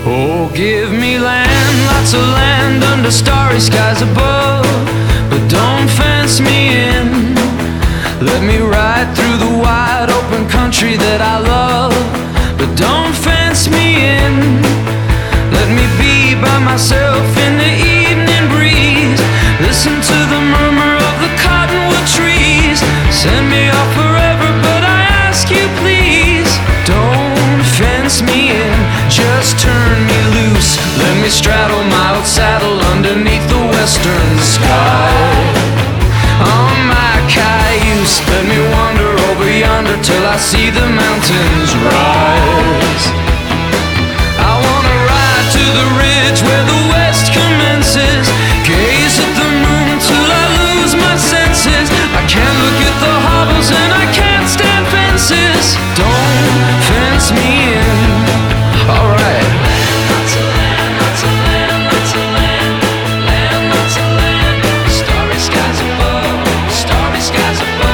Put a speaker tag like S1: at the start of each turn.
S1: Oh, give me land, lots of land under starry skies above, but don't fence me in. Let me ride through the wide open country that I love, but don't fence me in. Let me be by myself in the evening breeze, listen to the murmur of the cottonwood trees. Send me off forever, but I ask you please, don't fence me in, just turn me loose. Let me straddle my old saddle underneath the western sky. On my cayuse, let me wander over yonder till I see the mountains rise. I wanna ride to the ridge where the west commences, gaze at the moon till I lose my senses. I can't look at the hobbles and I can't stand fences. Don't fence me in. Alright. Starry skies above, starry skies above.